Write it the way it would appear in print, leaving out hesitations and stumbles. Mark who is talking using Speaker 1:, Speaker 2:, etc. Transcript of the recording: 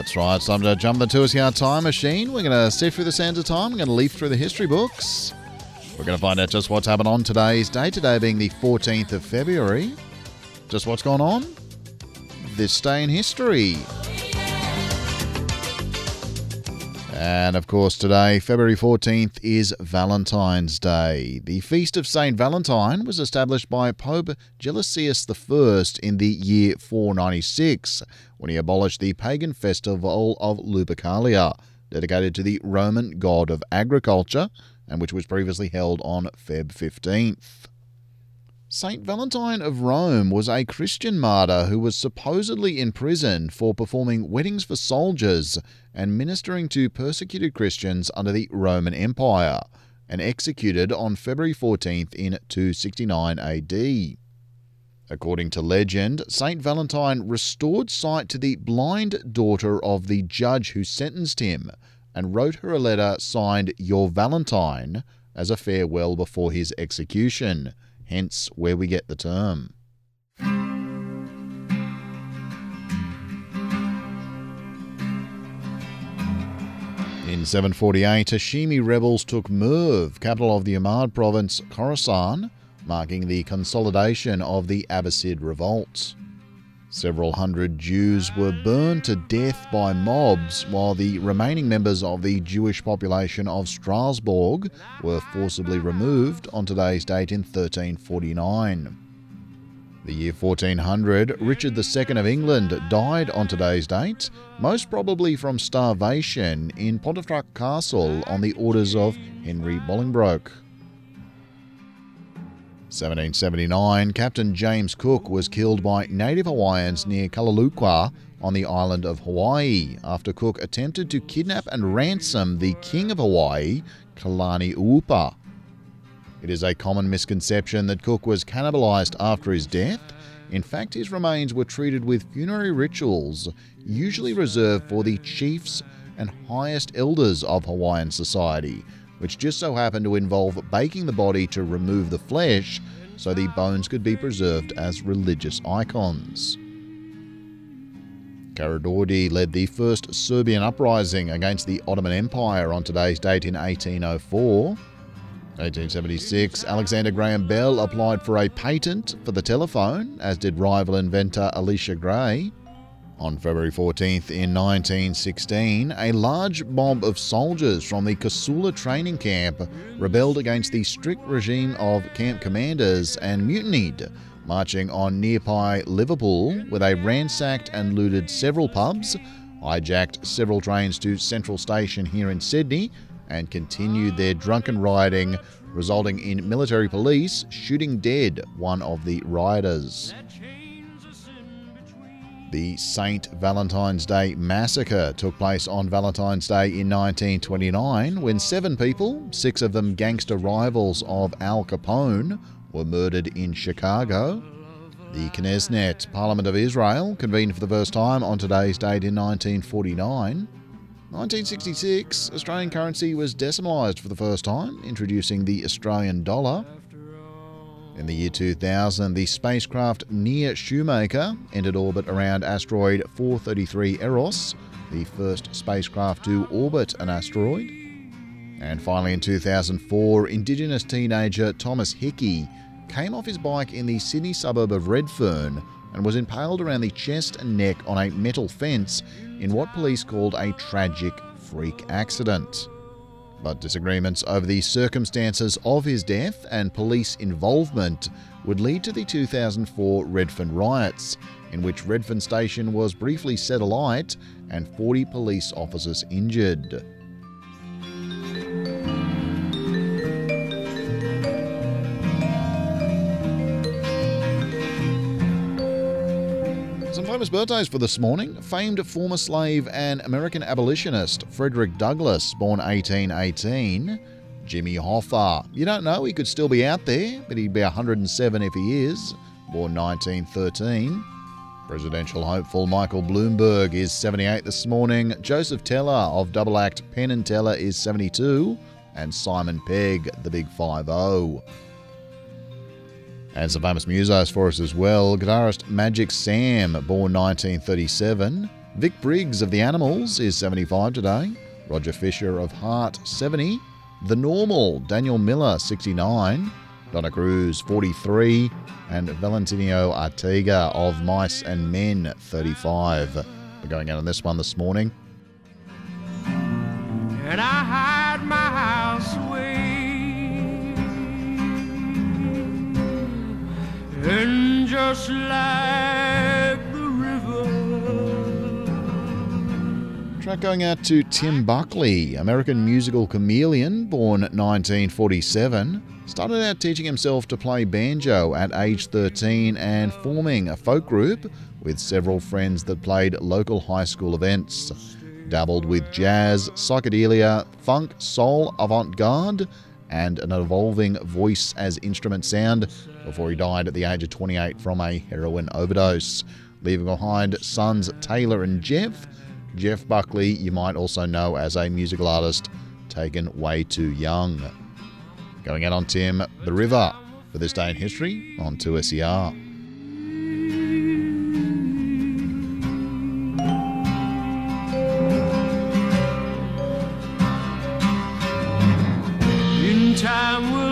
Speaker 1: That's right, it's time to jump into a 2-hour time machine. We're going to sift through the sands of time. We're going to leaf through the history books. We're going to find out just what's happened on today's day, today being the 14th of February. Just what's gone on this day in history. And of course today, February 14th, is Valentine's Day. The Feast of St. Valentine was established by Pope Gelasius I in the year 496, when he abolished the pagan festival of Lupercalia, dedicated to the Roman god of agriculture, and which was previously held on Feb 15th. Saint Valentine of Rome was a Christian martyr who was supposedly imprisoned for performing weddings for soldiers and ministering to persecuted Christians under the Roman Empire, and executed on February 14th in 269 AD. According to legend, Saint Valentine restored sight to the blind daughter of the judge who sentenced him, and wrote her a letter signed "Your Valentine" as a farewell before his execution, hence where we get the term. In 748, Hashemi rebels took Merv, capital of the Ahmad province, Khorasan, marking the consolidation of the Abbasid revolt. Several hundred Jews were burned to death by mobs, while the remaining members of the Jewish population of Strasbourg were forcibly removed on today's date in 1349. The year 1400, Richard II of England died on today's date, most probably from starvation, in Pontefract Castle on the orders of Henry Bolingbroke. 1779, Captain James Cook was killed by native Hawaiians near Kalalukua on the island of Hawaii after Cook attempted to kidnap and ransom the King of Hawaii, Kalani Upa. It is a common misconception that Cook was cannibalized after his death. In fact, his remains were treated with funerary rituals, usually reserved for the chiefs and highest elders of Hawaiian society, which just so happened to involve baking the body to remove the flesh so the bones could be preserved as religious icons. Karađorđe led the first Serbian uprising against the Ottoman Empire on today's date in 1804. 1876, Alexander Graham Bell applied for a patent for the telephone, as did rival inventor Elisha Gray. On February 14th in 1916, a large mob of soldiers from the Kasula training camp rebelled against the strict regime of camp commanders and mutinied, marching on nearby Liverpool, where they ransacked and looted several pubs, hijacked several trains to Central Station here in Sydney, and continued their drunken rioting, resulting in military police shooting dead one of the rioters. The St. Valentine's Day Massacre took place on Valentine's Day in 1929 when 7 people, 6 of them gangster rivals of Al Capone, were murdered in Chicago. The Knesset, Parliament of Israel, convened for the first time on today's date in 1949. 1966, Australian currency was decimalised for the first time, introducing the Australian dollar. In the year 2000, the spacecraft Near Shoemaker entered orbit around asteroid 433 Eros, the first spacecraft to orbit an asteroid. And finally in 2004, Indigenous teenager Thomas Hickey came off his bike in the Sydney suburb of Redfern and was impaled around the chest and neck on a metal fence in what police called a tragic freak accident. But disagreements over the circumstances of his death and police involvement would lead to the 2004 Redfern riots, in which Redfern Station was briefly set alight and 40 police officers injured. Some famous birthdays for this morning. Famed former slave and American abolitionist Frederick Douglass, born 1818. Jimmy Hoffa. You don't know, he could still be out there, but he'd be 107 if he is. Born 1913. Presidential hopeful Michael Bloomberg is 78 this morning. Joseph Teller of double act Penn & Teller is 72. And Simon Pegg, the Big 5-0. And some famous musos for us as well. Guitarist Magic Sam, born 1937. Vic Briggs of The Animals is 75 today. Roger Fisher of Heart, 70. The Normal, Daniel Miller, 69. Donna Cruz, 43. And Valentino Ortega of Mice and Men, 35. We're going out on this one this morning.
Speaker 2: And I hide my house away, and just like the river.
Speaker 1: Track going out to Tim Buckley, American musical chameleon, born 1947. Started out teaching himself to play banjo at age 13 and forming a folk group with several friends that played local high school events. Dabbled with jazz, psychedelia, funk, soul, avant-garde, and an evolving voice as instrument sound before he died at the age of 28 from a heroin overdose, leaving behind sons Taylor and Jeff. Jeff Buckley, you might also know as a musical artist, taken way too young. Going out on Tim, The River, for this day in history on 2SER.
Speaker 2: Time